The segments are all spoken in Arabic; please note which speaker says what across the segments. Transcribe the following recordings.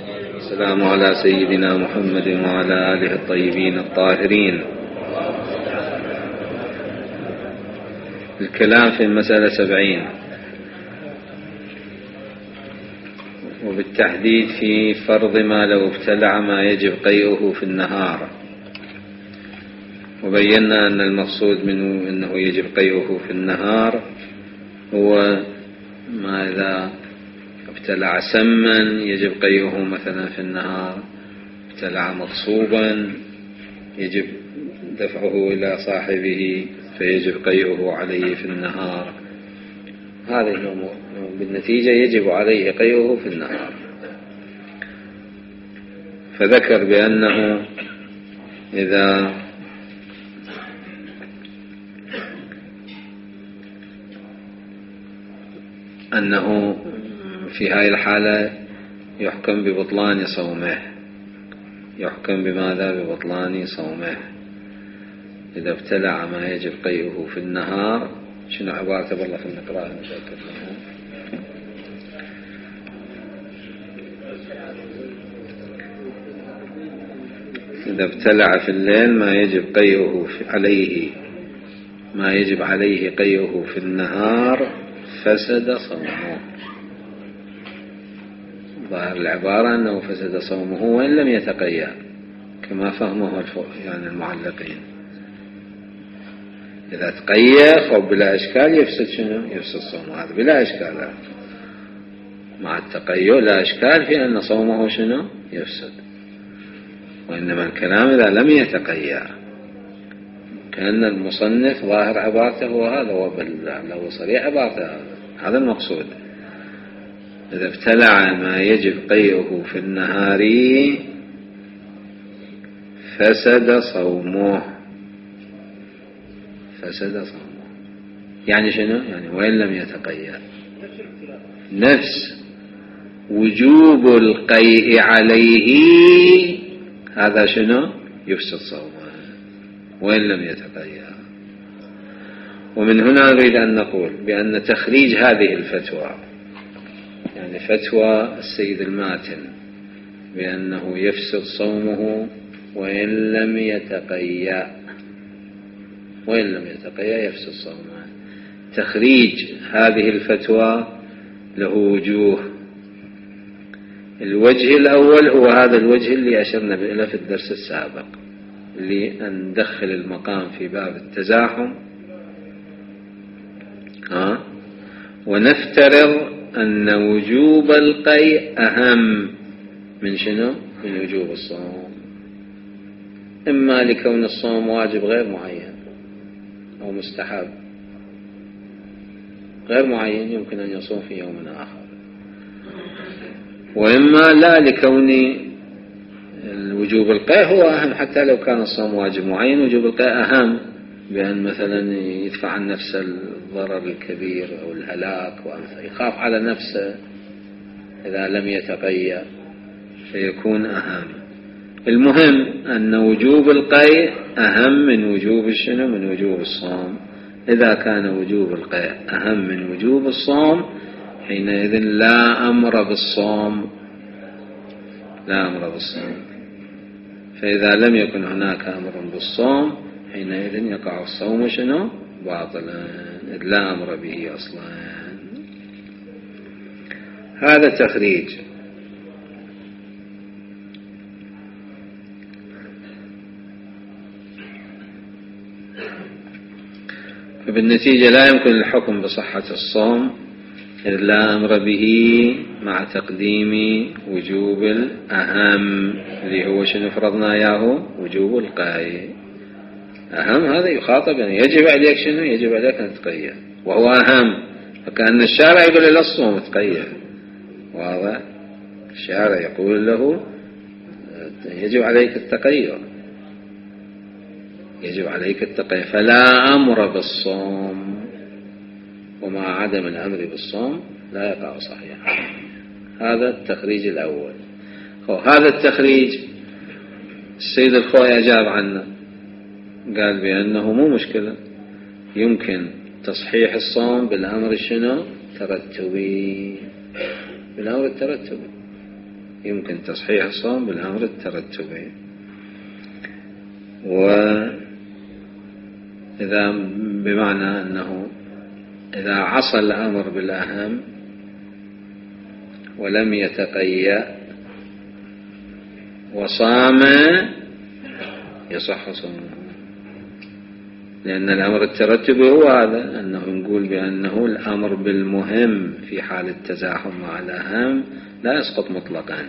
Speaker 1: والسلام على سيدنا محمد وعلى آله الطيبين الطاهرين. الكلام في المسألة 70، وبالتحديد في فرض ما لو ابتلع ما يجب قيئه في النهار. وبينا أن المقصود منه أنه يجب قيئه في النهار هو ما إذا ابتلع سما يجب قيئه مثلا في النهار، ابتلع مغصوبا يجب دفعه إلى صاحبه فيجب قيئه عليه في النهار. هذه الأمور بالنتيجة يجب عليه قيئه في النهار. فذكر بأنه إذا أنه في هذه الحالة يحكم ببطلان صومه. يحكم بماذا؟ ببطلان صومه إذا ابتلع ما يجب قيئه في النهار. شنو عبارته؟ والله خلينا نقرأها نتأكد منها. إذا ابتلع في الليل ما يجب قيئه عليه، ما يجب عليه قيئه في النهار فسد صومه. ظاهر العبارة أنه فسد صومه وإن لم يتقيأ كما فهمه يعني المعلقين. إذا تقيأ أو بلا إشكال يفسد شنو؟ يفسد صومه، هذا بلا إشكال. مع التقيؤ لا إشكال في أن صومه شنو؟ يفسد. وإنما الكلام إذا لم يتقيأ، كأن المصنف ظاهر عبارته هو هذا، لو صريح عبارته هذا المقصود. إذا ابتلع ما يجب قيئه في النهار فسد صومه. فسد صومه يعني شنو؟ يعني وإن لم يتقيأ. نفس وجوب القيء عليه هذا شنو؟ يفسد صومه وإن لم يتقيأ. ومن هنا نريد أن نقول بأن تخريج هذه الفتوى، يعني فتوى السيد الماتن بأنه يفسد صومه وإن لم يتقيأ، وإن لم يتقيأ يفسد صومه. تخريج هذه الفتوى له وجوه. الوجه الأول هو هذا الوجه اللي أشرنا إليه في الدرس السابق، اللي أن ندخل المقام في باب التزاحم ونفترض أن وجوب القيء أهم من شنو؟ من وجوب الصوم، إما لكون الصوم واجب غير معين أو مستحب غير معين يمكن أن يصوم في يوم آخر، وإما لا لكون وجوب القيء هو أهم. حتى لو كان الصوم واجب معين وجوب القيء أهم، بأن مثلا يدفع عن نفسه الضرر الكبير أو الهلاك، ويخاف على نفسه إذا لم يتقيأ فيكون أهم. المهم أن وجوب القيء أهم من وجوب الشنو؟ من وجوب الصوم. إذا كان وجوب القيء أهم من وجوب الصوم حينئذ لا أمر بالصوم، لا أمر بالصوم. فإذا لم يكن هناك أمر بالصوم حينئذ يقع الصوم شنو؟ باطلا، لا أمر به أصلا. هذا تخريج. فبالنتيجة لا يمكن الحكم بصحة الصوم إذ لا أمر به مع تقديم وجوب الأهم اللي هو شنو فرضنا إياه؟ وجوب القيء. أهم هذا يخاطب، يعني يجب عليك شنو؟ يجب عليك أن تقيأ، وهو أهم. فكأن الشارع يقول له الصوم تقيأ، واضح؟ الشارع يقول له يجب عليك التقيأ، يجب عليك التقيأ، فلا أمر بالصوم. ومع عدم الأمر بالصوم لا يقع صحيحا. هذا التخريج الأول. هذا التخريج السيد الخوي أجاب عنه، قال بأنه مو مشكلة، يمكن تصحيح الصوم بالأمر شنو؟ ترتبي، بالأمر الترتبي. يمكن تصحيح الصوم بالأمر الترتبي. وإذا بمعنى أنه إذا عصى الأمر بالأهم ولم يتقيأ وصام يصح صومه، لأن الأمر الترتبي هو هذا، أنه نقول بأنه الأمر بالمهم في حال التزاحم مع الأهم لا يسقط مطلقا،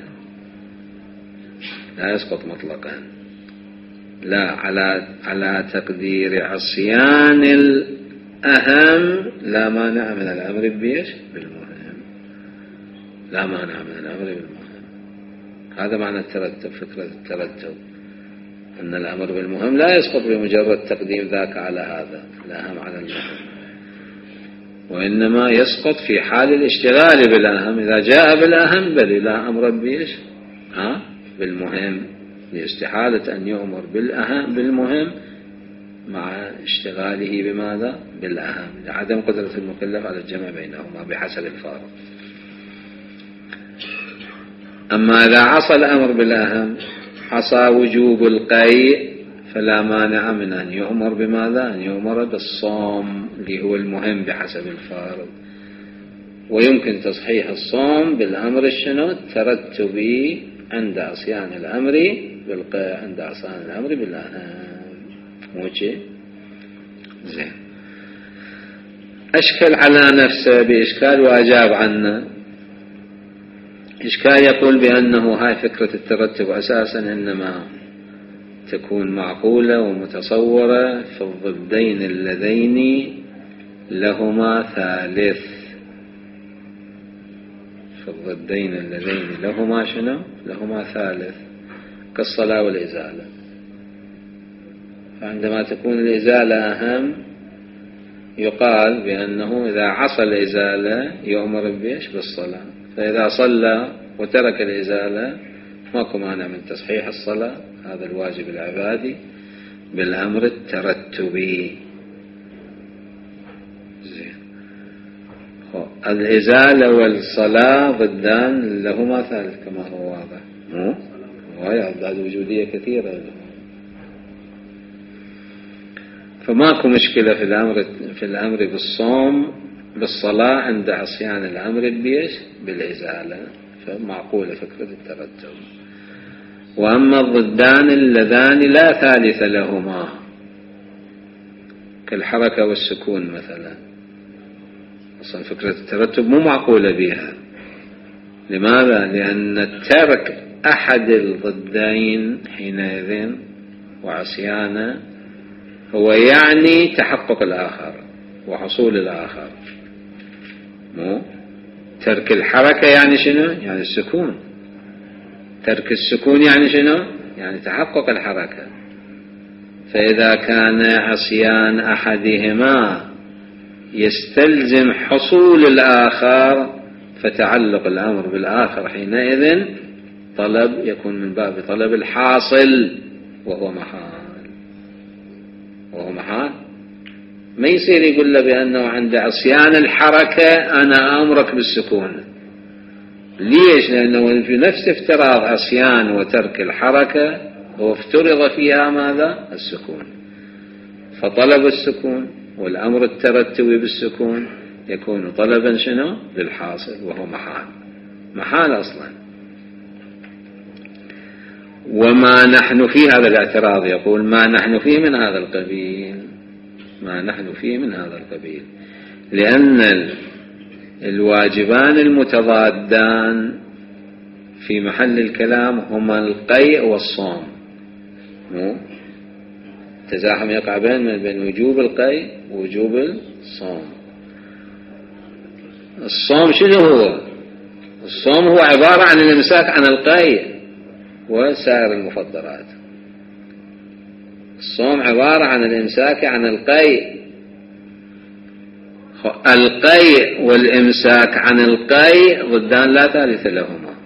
Speaker 1: لا يسقط مطلقا، لا على تقدير عصيان الأهم لا مانع من الأمر بيش بالمهم، لا مانع من الأمر بالمهم. هذا معنى الترتب، فكرة الترتب أن الأمر بالمهم لا يسقط بمجرد تقديم ذاك على هذا الأهم على المهم، وإنما يسقط في حال الاشتغال بالأهم. إذا جاء بالأهم بل لا أمر بيش بالمهم، لاستحالة أن يؤمر بالأهم بالمهم مع اشتغاله بماذا؟ بالأهم، لعدم قدرة المكلف على الجمع بينهما بحسب الفارق. أما إذا عصى الأمر بالأهم، عصى وجوب القيء، فلا مانع من أن يؤمر بماذا؟ أن يؤمر بالصوم اللي هو المهم بحسب الفارق. ويمكن تصحيح الصوم بالأمر الترتبي عند عصيان الأمر بالقيء، عند عصيان الأمر بالأهم. موجه زين. أشكل على نفسه بإشكال وأجاب عنه. إشكال يقول بأنه هاي فكرة الترتب أساسا إنما تكون معقولة ومتصورة في الضدين اللذين لهما ثالث، في الضدين اللذين لهما شنو؟ لهما ثالث، كالصلاة والإزالة. فعندما تكون الإزالة أهم يقال بأنه إذا عصى الإزالة يؤمر بيش بالصلاة، فإذا صلى وترك الإزالة ماكو مانع من تصحيح الصلاة، هذا الواجب العبادي بالأمر الترتبي. زين. الإزالة والصلاة ضدان لهما ثالث كما هو واضح، وهي أضداد وجودية كثيرة، فماكو مشكلة في الأمر بالصوم بالصلاة عند عصيان الأمر بيش بالإزالة، فمعقولة فكرة الترتب. وأما الضدان اللذان لا ثالث لهما كالحركة والسكون مثلا، أصلا فكرة الترتب مو معقولة بها. لماذا؟ لأن ترك أحد الضدين حينئذ وعصيانه هو يعني تحقق الآخر وحصول الآخر. مو ترك الحركة يعني شنو؟ يعني السكون. ترك السكون يعني شنو؟ يعني تحقق الحركة. فإذا كان عصيان أحدهما يستلزم حصول الآخر فتعلق الأمر بالآخر حينئذ طلب يكون من باب طلب الحاصل وهو محال. ما يصير يقول له بأنه عند عصيان الحركة أنا أمرك بالسكون. ليش؟ لأنه في نفس افتراض عصيان وترك الحركة هو افترض فيها ماذا؟ السكون، فطلب السكون والأمر الترتبي بالسكون يكون طلبا شنو؟ للحاصل وهو محال أصلا. وما نحن في هذا الاعتراض يقول ما نحن فيه من هذا القبيل، ما نحن فيه من هذا القبيل، لأن الواجبان المتضادان في محل الكلام هما القيء والصوم. تزاحم يقع بين وجوب القيء ووجوب الصوم. الصوم شنو هو؟ الصوم هو عبارة عن الامساك عن القيء وسائر المفطرات. الصوم عبارة عن الامساك عن القيء. القيء والامساك عن القيء ضدان لا ثالث لهما.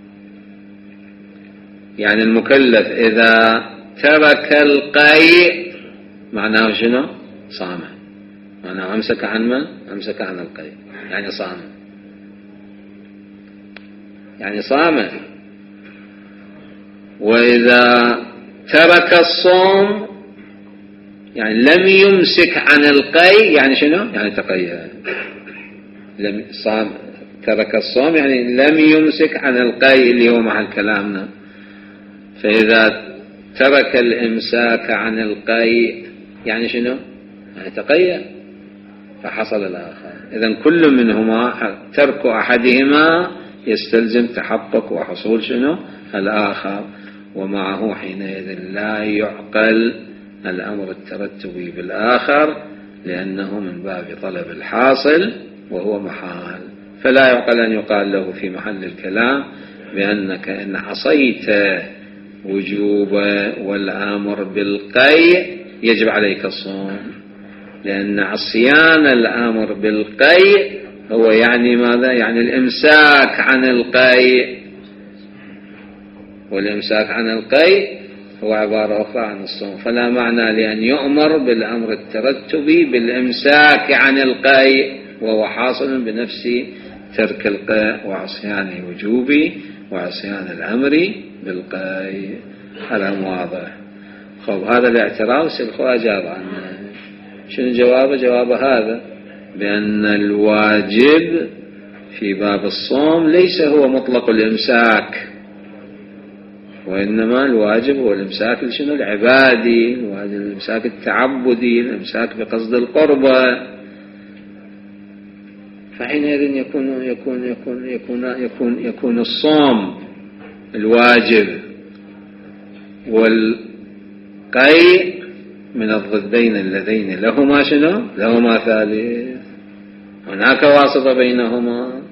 Speaker 1: يعني المكلف إذا ترك القيء معناه شنو؟ صام. معناه أمسك عن من؟ أمسك عن القيء، يعني صام، يعني صام. وإذا ترك الصوم يعني لم يمسك عن القي، يعني شنو؟ يعني تقيأ. ترك الصوم يعني لم يمسك عن القي اللي هو محل كلامنا. فإذا ترك الإمساك عن القي يعني شنو؟ يعني تقيأ، فحصل الآخر. إذن كل منهما ترك أحدهما يستلزم تحقق وحصول شنو؟ الآخر. ومعه حينئذ لا يعقل الأمر الترتبي بالآخر، لأنه من باب طلب الحاصل وهو محال. فلا يعقل أن يقال له في محل الكلام بأنك إن عصيت وجوب والآمر بالقي يجب عليك الصوم، لأن عصيان الآمر بالقي هو يعني ماذا؟ يعني الإمساك عن القي، والإمساك عن القي هو عبارة أخرى عن الصوم. فلا معنى لأن يؤمر بالأمر الترتبي بالإمساك عن القي وهو حاصل بنفس ترك القي وعصيان وجوبي وعصيان الأمر بالقي. هذا واضح. خب هذا الاعتراف الخوة أجاب عنه. شنو جوابه؟ جواب هذا بأن الواجب في باب الصوم ليس هو مطلق الإمساك، وإنما الواجب هو الإمساك لشنو؟ العبادي، الإمساك التعبدي، الإمساك بقصد القربة. فحينئذ يكون الصوم الواجب والقي من الضدين اللذين لهما شنو؟ لهما ثالث، هناك واسطة بينهما.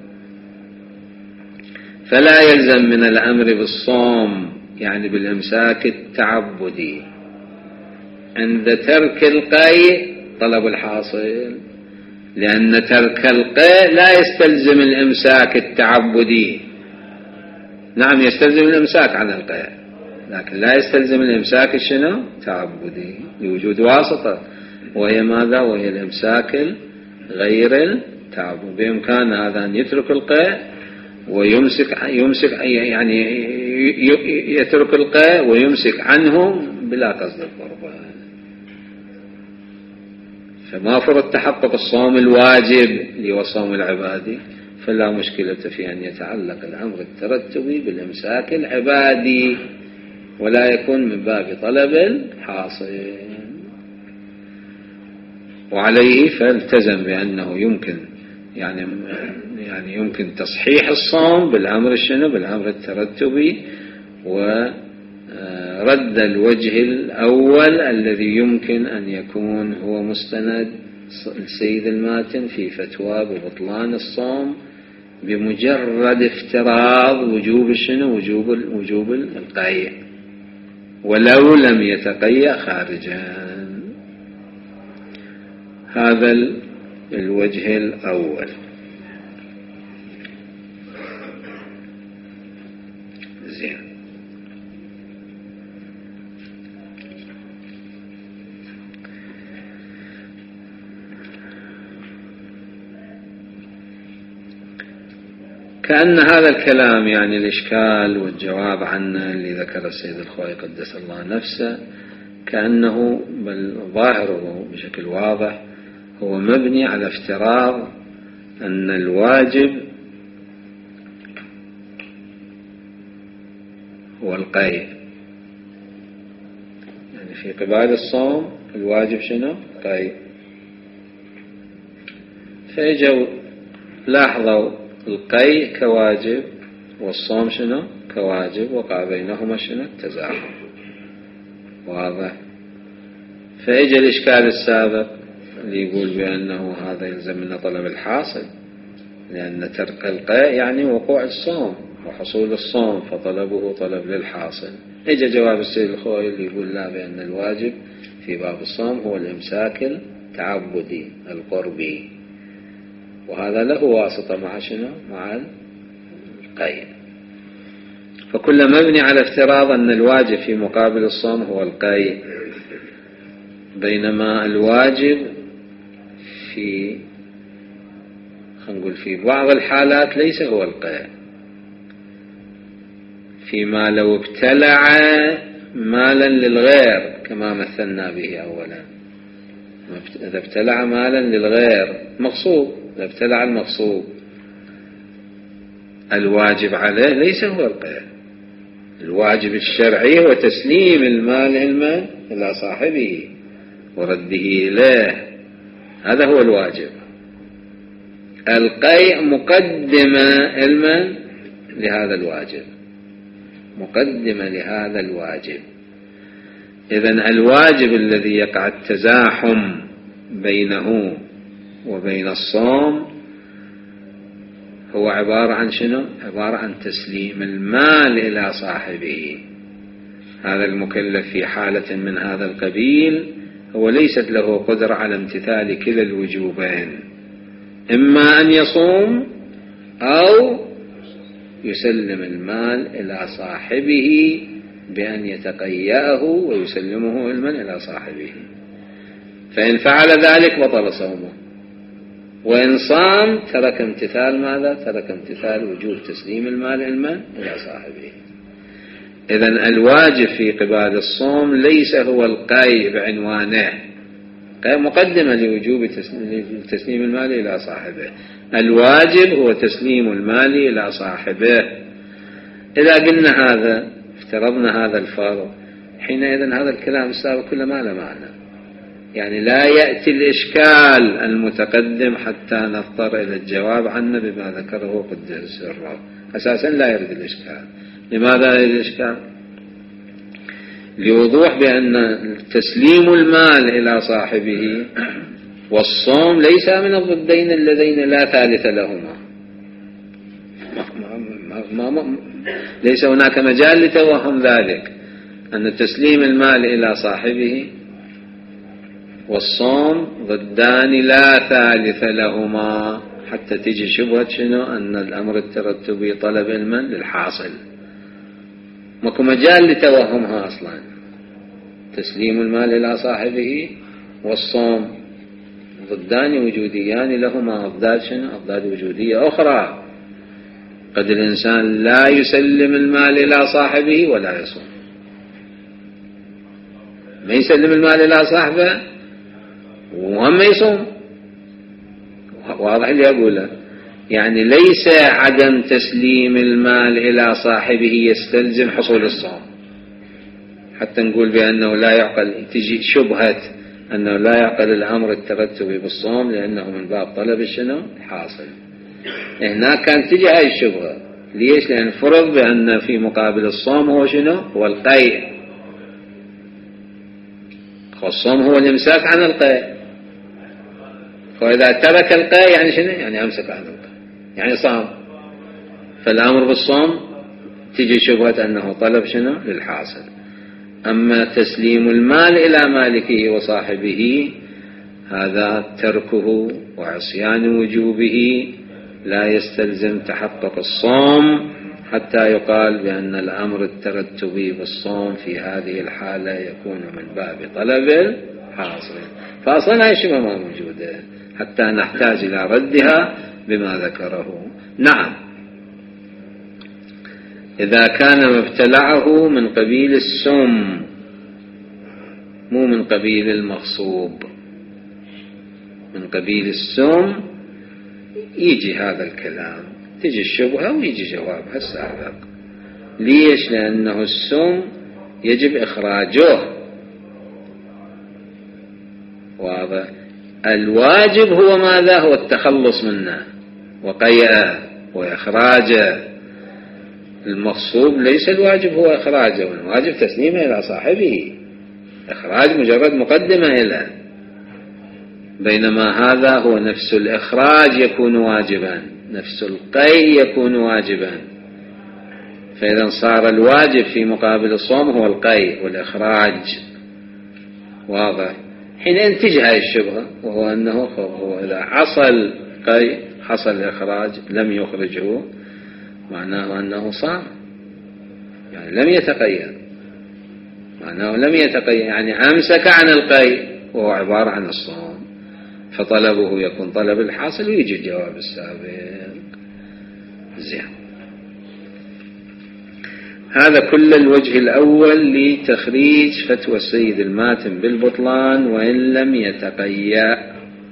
Speaker 1: فلا يلزم من الأمر بالصوم يعني بالإمساك التعبدي عند ترك القي طلب الحاصل، لأن ترك القي لا يستلزم الإمساك التعبدي. نعم يستلزم الإمساك عن القي، لكن لا يستلزم الإمساك شنو؟ تعبدي، لوجود واسطة وهي ماذا؟ وهي الإمساك غير التعبد. بإمكان هذا أن يترك القي ويمسك يعني يترك القي ويمسك عنه بلا قصد القربة. فما فرض تحقق الصوم الواجب اللي هو الصوم العبادي، فلا مشكلة في أن يتعلق الأمر الترتبي بالإمساك العبادي ولا يكون من باب طلب الحاصل. وعليه فالتزم بأنه يمكن يعني يمكن تصحيح الصوم بالأمر شنو؟ بالأمر الترتبي، ورد الوجه الأول الذي يمكن أن يكون هو مستند السيد الماتن في فتوى ببطلان الصوم بمجرد افتراض وجوب شنو؟ وجوب القيء ولو لم يتقيأ خارجا. هذا الوجه الأول. زين. كأن هذا الكلام يعني الإشكال والجواب عنه اللي ذكر السيد الخوئي قدس الله نفسه كأنه بل ظاهره بشكل واضح هو مبني على افتراض أن الواجب هو القيء. يعني في قبال الصوم الواجب شنو؟ قيء. فيجوا لاحظوا القيء كواجب والصوم شنو؟ كواجب، وقع بينهما شنو؟ التزاحم. واضح. فيجي الإشكال السابق اللي يقول بأنه هذا يلزم من طلب الحاصل، لأن ترك القيء يعني وقوع الصوم وحصول الصوم، فطلبه طلب للحاصل. اجى جواب السيد الخوئي اللي يقول لا، بأن الواجب في باب الصوم هو الإمساك التعبدي القربي، وهذا له واسطة مع شنو؟ مع القيء. فكل مبني على افتراض أن الواجب في مقابل الصوم هو القيء، بينما الواجب خلينا نقول في بعض الحالات ليس هو القيء. فيما لو ابتلع مالا للغير كما مثلنا به أولا. إذا ابتلع مالا للغير مغصوب، إذا ابتلع المغصوب الواجب عليه ليس هو القيء، الواجب الشرعي هو تسليم المال علما إلى صاحبه ورده إليه، هذا هو الواجب. القيء مقدمة علما لهذا الواجب، مقدمة لهذا الواجب. إذن الواجب الذي يقع التزاحم بينه وبين الصوم هو عبارة عن شنو؟ عبارة عن تسليم المال إلى صاحبه. هذا المكلف في حالة من هذا القبيل هو ليست له قدرة على امتثال كلا الوجوبين، إما أن يصوم أو يسلم المال إلى صاحبه بأن يتقيأه ويسلمه علما إلى صاحبه. فإن فعل ذلك بطل صومه، وإن صام ترك امتثال ماذا؟ ترك امتثال وجوب تسليم المال علما إلى صاحبه. إذن الواجب في قبال الصوم ليس هو القيء بعنوانه، قيء مقدمة لوجوب تسليم المال إلى صاحبه، الواجب هو تسليم المال إلى صاحبه. إذا قلنا هذا افترضنا هذا الفرض، حينئذ هذا الكلام السابق كله ما له معنى، يعني لا يأتي الإشكال المتقدم حتى نضطر إلى الجواب عنه بما ذكره قدس سره. أساسا لا يرد الإشكال. لماذا لا يرد الإشكال؟ لوضوح بأن تسليم المال إلى صاحبه والصوم ليس من الضدين اللذين لا ثالث لهما، ليس هناك مجال لتوهم ذلك، أن تسليم المال إلى صاحبه والصوم ضدان لا ثالث لهما، حتى تيجي شبهة شنو؟ أن الأمر الترتبي طلب علما للحاصل، ماكو مجال لتوهمها أصلا. تسليم المال إلى صاحبه والصوم ضدان وجوديان لهما أضداد شنو؟ أضداد وجودية أخرى. قد الإنسان لا يسلم المال إلى صاحبه ولا يصوم، ما يسلم المال إلى صاحبه وهم يصوم. واضح اللي أقوله؟ يعني ليس عدم تسليم المال إلى صاحبه يستلزم حصول الصوم، حتى نقول بأنه لا يعقل، تجي شبهة أنه لا يعقل الأمر الترتبي بالصوم لأنه من باب طلب الشنو؟ الحاصل. هناك كانت تجي هاي الشبهة. ليش؟ لأن فرض بأن في مقابل الصوم هو شنو؟ هو القيء، والصوم هو الإمساك عن القيء، وإذا ترك القيء يعني شنو؟ يعني أمسك عن القيء، يعني صام. فالأمر بالصوم تجي شبهة أنه طلب شنو؟ للحاصل. أما تسليم المال إلى مالكه وصاحبه هذا تركه وعصيان وجوبه لا يستلزم تحقق الصوم حتى يقال بأن الأمر الترتبي بالصوم في هذه الحالة يكون من باب طلب الحاصل. فأصلا هاي شبهة ما موجودة حتى نحتاج إلى ردها بما ذكره. نعم، إذا كان مبتلعه من قبيل السم مو من قبيل المغصوب، من قبيل السم يجي هذا الكلام، تجي الشبهة ويجي جوابها السابق. ليش؟ لأنه السم يجب إخراجه. واضح؟ الواجب هو ماذا؟ هو التخلص منه وقيئه وإخراجه. المغصوب ليس الواجب هو إخراجه، والواجب تسليمه إلى صاحبه، إخراج مجرد مقدمة إلى، بينما هذا هو نفس الإخراج يكون واجبا، نفس القيء يكون واجبا. فإذا صار الواجب في مقابل الصوم هو القيء والإخراج. واضح؟ حين انتج هذه الشبهة، وهو أنه هو إذا حصل قيء حصل الإخراج لم يخرجه، معناه أنه صام، يعني لم يتقيد، معناه لم يتقيد يعني أمسك عن القيء وهو عبارة عن الصوم، فطلبه يكون طلب الحاصل ويجي الجواب السابق. زين. هذا كل الوجه الأول لتخريج فتوى السيد الماتن بالبطلان وإن لم يتقيأ.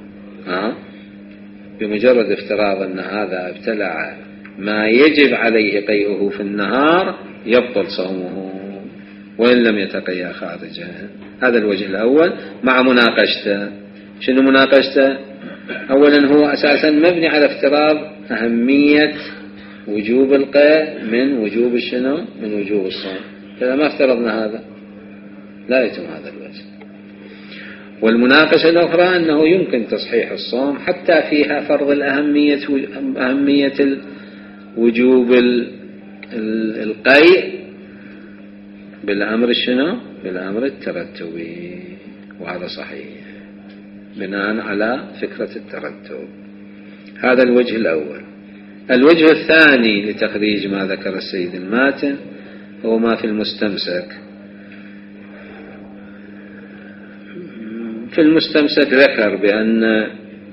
Speaker 1: بمجرد افتراض أن هذا ابتلع ما يجب عليه قيئه في النهار يبطل صومه وإن لم يتقيأ خارجه. هذا الوجه الأول مع مناقشته. شنو مناقشته؟ أولا هو أساسا مبني على افتراض أهمية وجوب القيء من وجوب الشنو؟ من وجوب الصوم. إذا ما افترضنا هذا لا يتم هذا الوجه. والمناقشة الأخرى أنه يمكن تصحيح الصوم حتى فيها فرض أهمية وجوب القيء بالأمر الشنو؟ بالأمر الترتبي، وهذا صحيح بناء على فكرة الترتب. هذا الوجه الأول. الوجه الثاني لتخريج ما ذكر السيد الماتن هو ما في المستمسك. في المستمسك ذكر بأن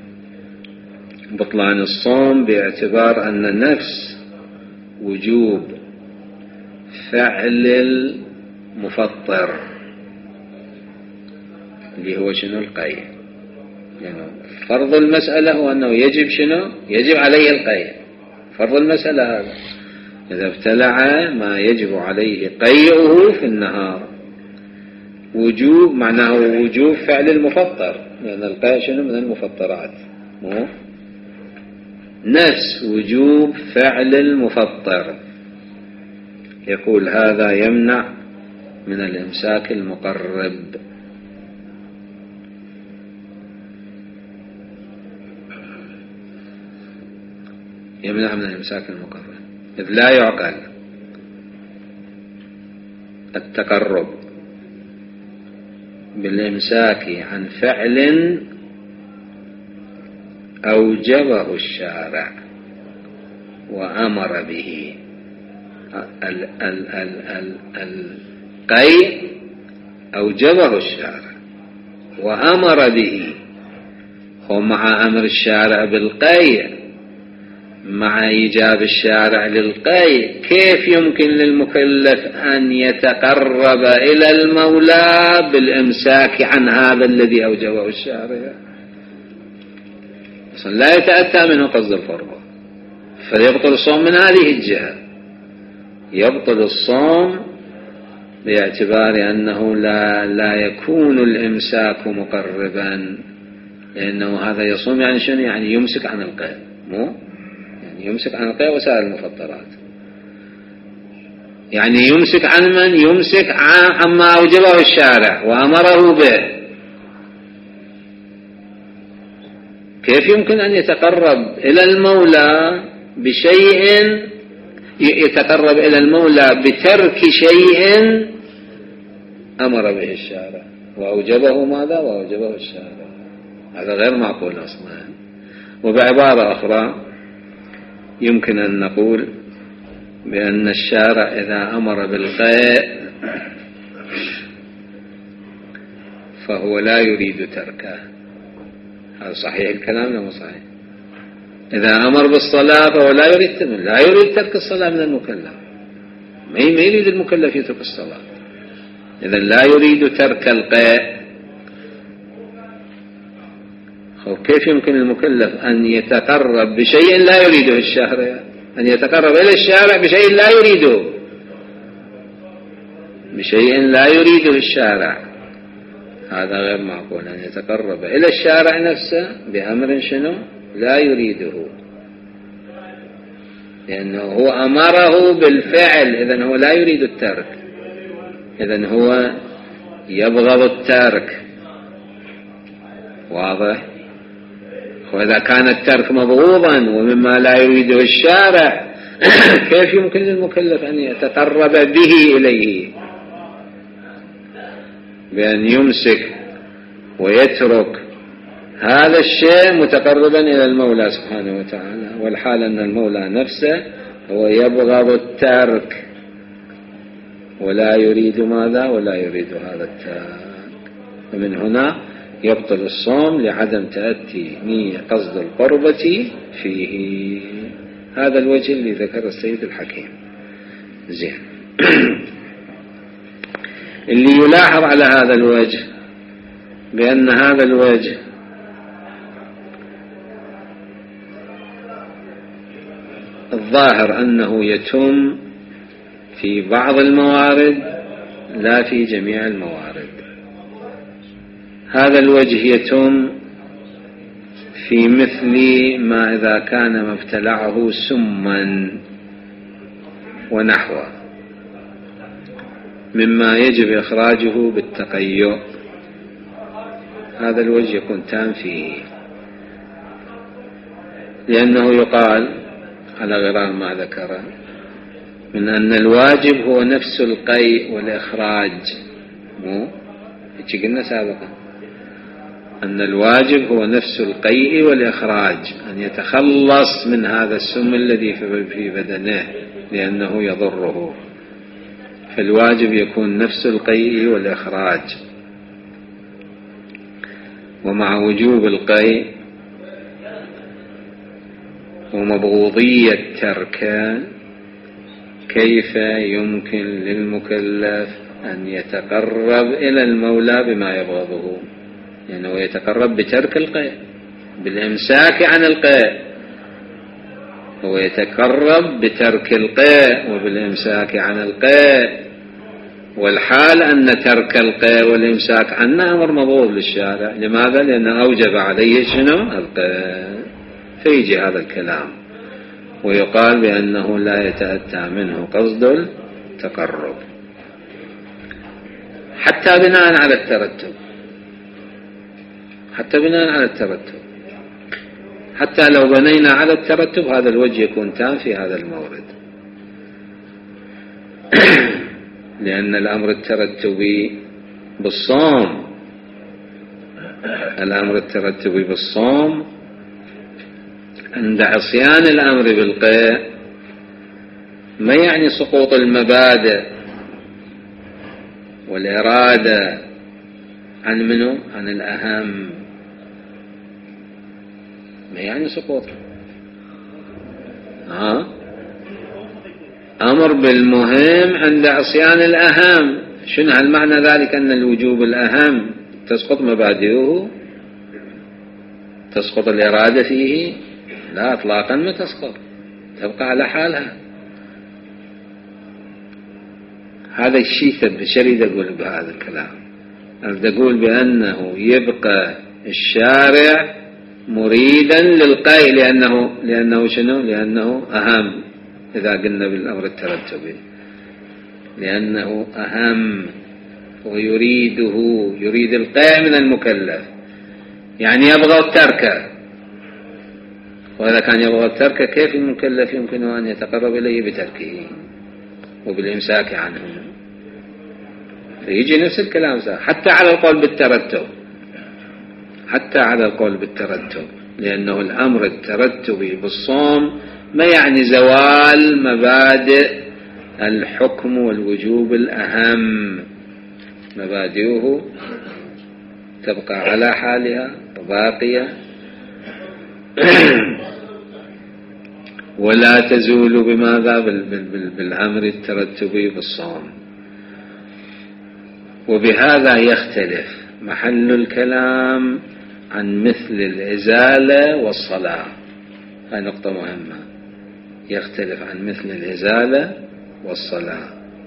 Speaker 1: بطلان الصوم باعتبار أن نفس وجوب فعل المفطر اللي هو شنو؟ القيء. يعني فرض المسألة هو أنه يجب شنو؟ يجب عليه القيء. فرض المسألة هذا إذا ابتلع ما يجب عليه قيئه في النهار وجوب، معناه وجوب فعل المفطر، لأن القيء شنو؟ من المفطرات. نفس وجوب فعل المفطر. يقول هذا يمنع من الإمساك المقرب. يمنع من الإمساك المقرب إذ لا يعقل التقرب بالإمساك عن فعل أوجبه الشارع وأمر به. القيء أوجبه الشارع وأمر به، ومع أمر الشارع بالقيء مع إيجاب الشارع للقيء كيف يمكن للمكلف أن يتقرب إلى المولى بالإمساك عن هذا الذي أوجبه الشارع؟ أصلا لا يتأتى منه قصد الفرض، فيبطل الصوم من هذه الجهة. يبطل الصوم باعتبار أنه لا يكون الإمساك مقربا، لأنه هذا يصوم يعني شنو؟ يعني يمسك عن القيء، يعني يمسك عن القيء وسائر المفطرات. يعني يمسك عن من؟ يمسك عما أوجبه الشارع وأمره به. كيف يمكن أن يتقرب إلى المولى بشيء، يتقرب إلى المولى بترك شيء أمر به الشارع وأوجبه ماذا؟ وأوجبه الشارع. هذا غير معقول أصلا. وبعبارة أخرى يمكن أن نقول بأن الشارع إذا أمر بالقيء فهو لا يريد تركه. هذا صحيح الكلام ولا صحيح؟ إذا أمر بالصلاة فهو لا يريد ترك الصلاة من المكلف. ما يريد المكلف يترك الصلاة. إذا لا يريد ترك القيء. كيف يمكن المكلف أن يتقرب بشيء لا يريده الشارع؟ أن يتقرب إلى الشارع بشيء لا يريده، بشيء لا يريده الشارع. هذا غير معقول. أن يتقرب إلى الشارع نفسه بأمر شنو؟ لا يريده، لأنه هو أمره بالفعل. إذن هو لا يريد الترك، إذن هو يبغض الترك. واضح؟ وإذا كان الترك مبغوضا ومما لا يريده الشارع كيف يمكن للمكلف أن يتقرب به إليه بأن يمسك ويترك هذا الشيء متقربا إلى المولى سبحانه وتعالى، والحال أن المولى نفسه هو يبغض الترك ولا يريد ماذا؟ ولا يريد هذا الترك. ومن هنا يبطل الصوم لعدم تأتي نية قصد القربة فيه. هذا الوجه اللي ذكر السيد الحكيم. زين. اللي يلاحظ على هذا الوجه بأن هذا الوجه الظاهر أنه يتم في بعض الموارد لا في جميع الموارد. هذا الوجه يتم في مثل ما إذا كان مبتلعه سما ونحوه مما يجب إخراجه بالتقيؤ، هذا الوجه يكون تام فيه، لأنه يقال على غرار ما ذكره من أن الواجب هو نفس القيء والإخراج، مو هيك قلنا سابقا أن الواجب هو نفس القيء والإخراج، أن يتخلص من هذا السم الذي في بدنه لأنه يضره، فالواجب يكون نفس القيء والإخراج. ومع وجوب القيء ومبغوضية تركه كيف يمكن للمكلف أن يتقرب إلى المولى بما يبغضه؟ لأنه يعني يتقرب بترك القيء بالإمساك عن القيء، هو يتقرب بترك القيء وبالإمساك عن القيء، والحال أن ترك القيء والإمساك عنه أمر مبغوض للشارع. لماذا؟ لأنه أوجب عليه شنو؟ القيء. فيجي هذا الكلام ويقال بأنه لا يتأتى منه قصد التقرب حتى بناء على الترتب، حتى بناء على الترتب، حتى لو بنينا على الترتب هذا الوجه يكون تام في هذا المورد. لأن الأمر الترتبي بالصوم، الأمر الترتبي بالصوم عند عصيان الأمر بالقيء ما يعني سقوط المبادئ والإرادة عن منه؟ عن الأهم، ما يعني سقوط. أمر بالمهم عند عصيان الأهم. شنو هل معنى ذلك أن الوجوب الأهم تسقط مبادئه، تسقط الإرادة فيه؟ لا اطلاقا ما تسقط، تبقى على حالها. هذا الشيء شريد أقول بهذا الكلام، أقول بأنه يبقى الشارع مريدا للقيء لأنه شنو؟ لأنه أهم. إذا قلنا بالأمر الترتبي لأنه أهم ويريده، يريد القيء من المكلف، يعني يبغى الترك. وإذا كان يبغى الترك كيف المكلف يمكن أن يتقرب إليه بتركه وبالإمساك عنه؟ فيجي نفس الكلام حتى على القول بالترتب، حتى على القول بالترتب، لأنه الأمر الترتبي بالصوم ما يعني زوال مبادئ الحكم والوجوب الأهم، مبادئه تبقى على حالها باقية ولا تزول بماذا؟ بالأمر الترتبي بالصوم. وبهذا يختلف محل الكلام عن مثل الإزالة والصلاة. هذه نقطة مهمة، يختلف عن مثل الإزالة والصلاة.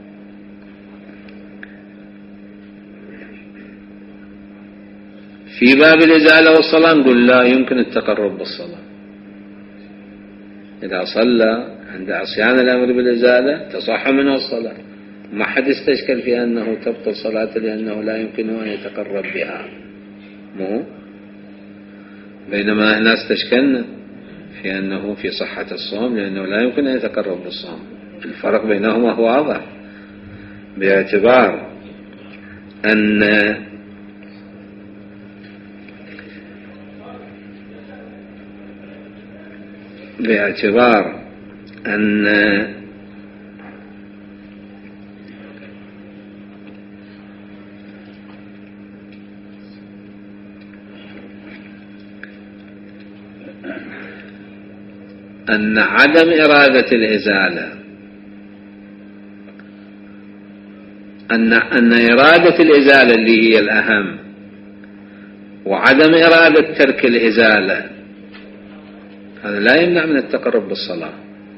Speaker 1: في باب الإزالة والصلاة نقول لا يمكن التقرب بالصلاة. إذا صلى عند عصيان الأمر بالإزالة تصح منه الصلاة، ما حد استشكل في أنه تبطل صلاة لأنه لا يمكنه أن يتقرب بها، مو بينما هنا استشكلنا في أنه في صحة الصوم لأنه لا يمكن أن يتقرب بالصوم. الفرق بينهما هو واضح، باعتبار أن عدم إرادة الإزالة أن إرادة الإزالة اللي هي الأهم وعدم إرادة ترك الإزالة هذا لا يمنع من التقرب بالصلاة.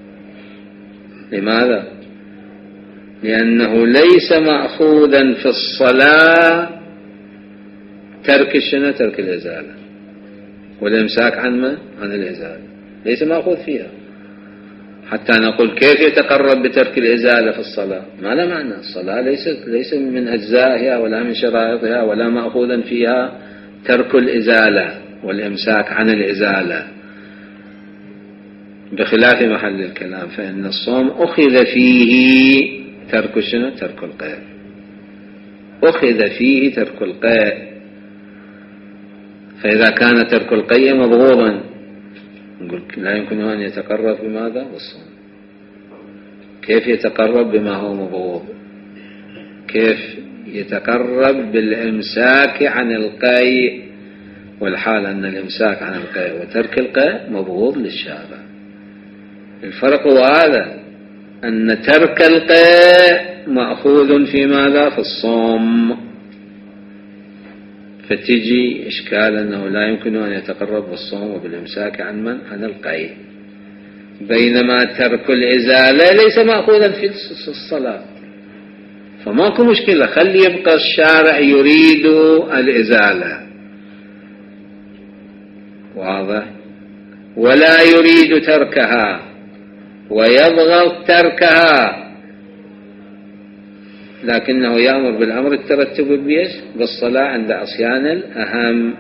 Speaker 1: لماذا؟ لأنه ليس مأخوذا في الصلاة ترك الشنة ترك الإزالة والإمساك عن الإزالة، ليس مأخوذ فيها حتى نقول كيف يتقرب بترك الإزالة في الصلاة. ما لا معنى. الصلاة ليس من أجزائها ولا من شرائطها ولا مأخوذا فيها ترك الإزالة والإمساك عن الإزالة، بخلاف محل الكلام. فإن الصوم أخذ فيه ترك الشنة ترك القيء، أخذ فيه ترك القيء. فإذا كان ترك القيء مبغوضا نقول لا يمكن أن يتقرب بماذا؟ بالصوم. كيف يتقرب بما هو مبغوض؟ كيف يتقرب بالإمساك عن القيء والحال أن الإمساك عن القيء وترك القيء مبغوض للشارع. الفرق هو هذا، أن ترك القيء مأخوذ في ماذا؟ في الصوم. فتجي إشكال أنه لا يمكن أن يتقرب بالصوم وبالإمساك عن القيء، بينما ترك الإزالة ليس مأخوذا في الصلاة. فماكو مشكلة، خلي يبقى الشارع يريد الإزالة، واضح، ولا يريد تركها ويبغض تركها، لكنه يأمر بالأمر الترتب بالصلاة عند عصيان الأهم.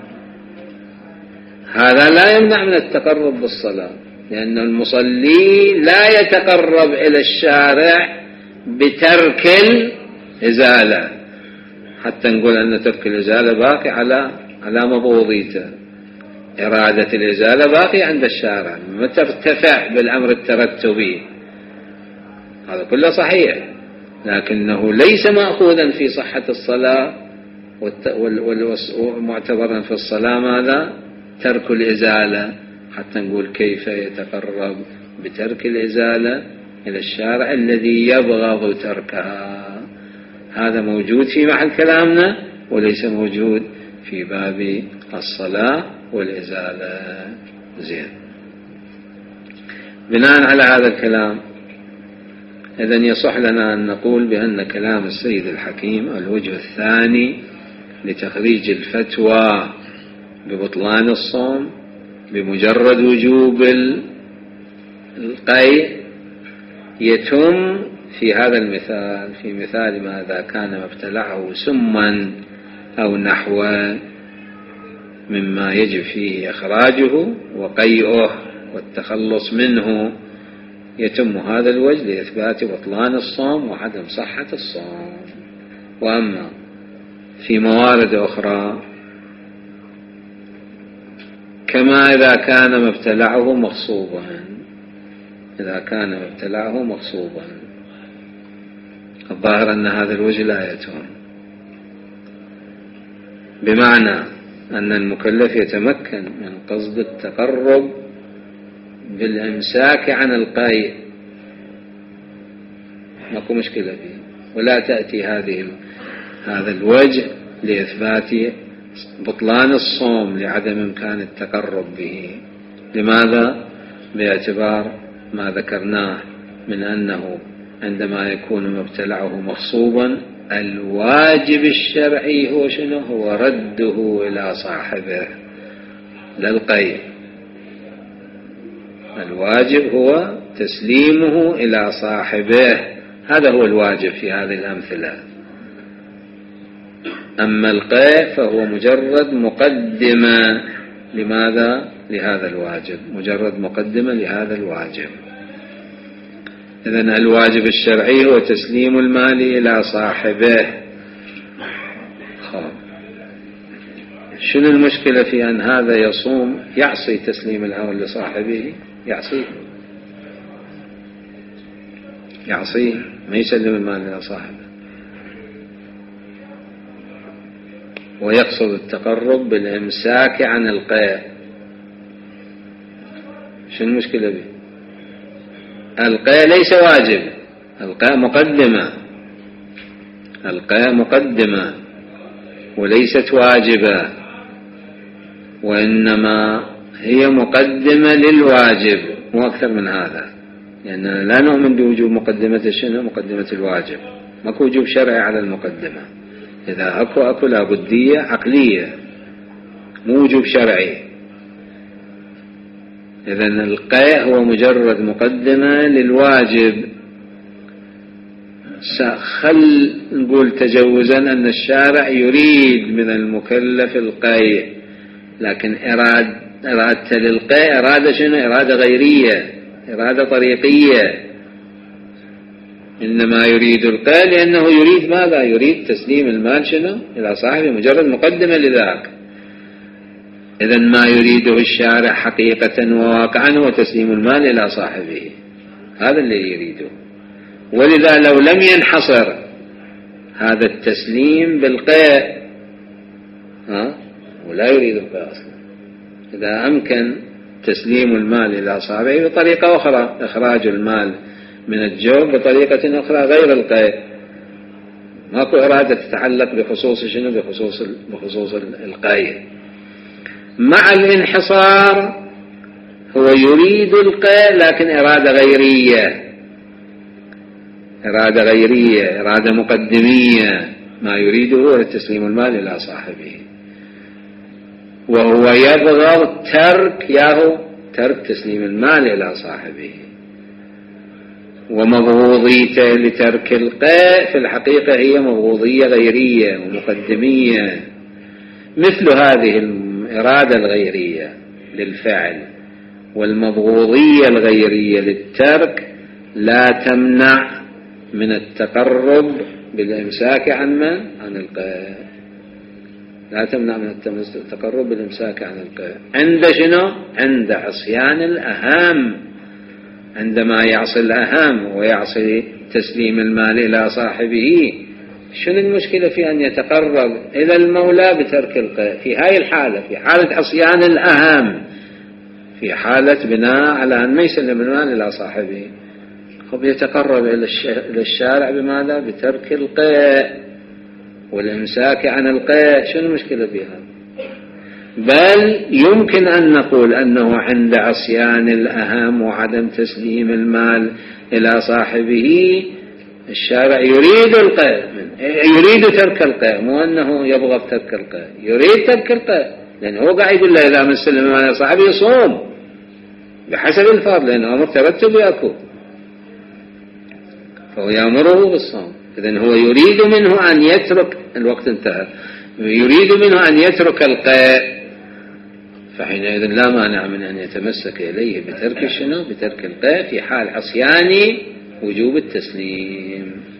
Speaker 1: هذا لا يمنع من التقرب بالصلاة، لأن المصلي لا يتقرب إلى الشارع بترك الإزالة حتى نقول أن ترك الإزالة باقي على مبغوضيته. إرادة الإزالة باقي عند الشارع، ما ترتفع بالأمر الترتبي، هذا كله صحيح، لكنه ليس مأخوذا في صحة الصلاة ومعتبرا في الصلاة ماذا؟ ترك الإزالة، حتى نقول كيف يتقرب بترك الإزالة إلى الشارع الذي يبغض تركها. هذا موجود في محل كلامنا وليس موجود في باب الصلاة والإزالة. زين، بناء على هذا الكلام إذن يصح لنا أن نقول بأن كلام السيد الحكيم الوجه الثاني لتخريج الفتوى ببطلان الصوم بمجرد وجوب القيء يتم في هذا المثال، في مثال ما إذا كان ما ابتلعه سما أو نحوه مما يجب فيه إخراجه وقيئه والتخلص منه، يتم هذا الوجه لإثبات بطلان الصوم وعدم صحة الصوم. وأما في موارد أخرى كما إذا كان مبتلعه مغصوبا، إذا كان مبتلعه مغصوبا الظاهر أن هذا الوجه لا يتم، بمعنى أن المكلف يتمكن من قصد التقرب بالإمساك عن القيء، ماكو مشكلة فيه، ولا تأتي هذا الوجه لإثبات بطلان الصوم لعدم إمكان التقرب به. لماذا؟ باعتبار ما ذكرناه من أنه عندما يكون مبتلعه مغصوبا الواجب الشرعي هو شنو؟ هو رده إلى صاحبه لا القيء، الواجب هو تسليمه إلى صاحبه، هذا هو الواجب في هذه الأمثلة. أما القيء فهو مجرد مقدمة لماذا؟ لهذا الواجب، مجرد مقدمة لهذا الواجب. إذن الواجب الشرعي هو تسليم المال إلى صاحبه. شنو المشكلة في أن هذا يصوم يعصي تسليم الأمر لصاحبه؟ يعصيه ما يسلم المال إلى صاحبه، ويقصد التقرب بالإمساك عن القيء. شنو المشكلة به؟ القيء ليس واجب، القيء مقدمة، القاء مقدمة وليست واجبة، وإنما هي مقدمة للواجب مو أكثر من هذا، لأننا لا نؤمن بوجوب مقدمة شنو؟ مقدمة الواجب. ماكو وجوب شرعي على المقدمة، إذا أكو لابدية عقلية مو وجوب شرعي. إذن القيء هو مجرد مقدمة للواجب. خل نقول تجوزا أن الشارع يريد من المكلف القيء، لكن إرادة للقيء إرادة شنو؟ إرادة غيرية، إرادة طريقية. إنما يريد القيء لأنه يريد ماذا؟ يريد تسليم المال شنو؟ إلى صاحبه، مجرد مقدمة لذاك. إذن ما يريده الشارع حقيقة وواقعا هو تسليم المال إلى صاحبه، هذا اللي يريده. ولذا لو لم ينحصر هذا التسليم بالقيء ولا يريد القيء أصلا، إذا أمكن تسليم المال إلى صاحبه بطريقة أخرى، إخراج المال من الجوب بطريقة أخرى غير القيء، ماكو إرادة تتعلق بخصوص شنو؟ بخصوص القيء. مع الانحصار هو يريد القيء لكن إرادة غيرية، إرادة مقدمية. ما يريده هو تسليم المال إلى صاحبه، وهو يبغض ترك تسليم المال إلى صاحبه. ومبغوضيته لترك القيء في الحقيقة هي مبغوضية غيرية ومقدمية. مثل هذه الإرادة الغيرية للفعل والمبغوضية الغيرية للترك لا تمنع من التقرب بالإمساك عن القيء، لا تمنع من التقرب بالإمساك عن القيء. عند شنو؟ عند عصيان الأهم، عندما يعصي الأهم ويعصي تسليم المال إلى صاحبه. شنو المشكلة في أن يتقرب إلى المولى بترك القيء في هاي الحالة، في حالة عصيان الأهم، في حالة بناء على أن ما يسلم المال إلى صاحبه؟ خب يتقرب إلى الشارع بماذا؟ بترك القيء والإمساك عن القيء. شنو المشكلة فيها؟ بل يمكن أن نقول أنه عند عصيان الأهم وعدم تسليم المال إلى صاحبه الشارع يريد القيء، يريد ترك القيء، مو أنه يبغى ترك القيء، يريد ترك القيء، لأنه هو قاعد يقول له إذا من سلم المال إلى صاحبه يصوم بحسب الفرض، لأنه أمر ترتب يأكل، فهو يأمره بالصوم. إذن هو يريد منه أن يترك، الوقت انتهى، يريد منه أن يترك القيء، فحينئذ لا مانع من أن يتمسك إليه بترك شنو؟ بترك القيء في حال عصيان وجوب التسليم.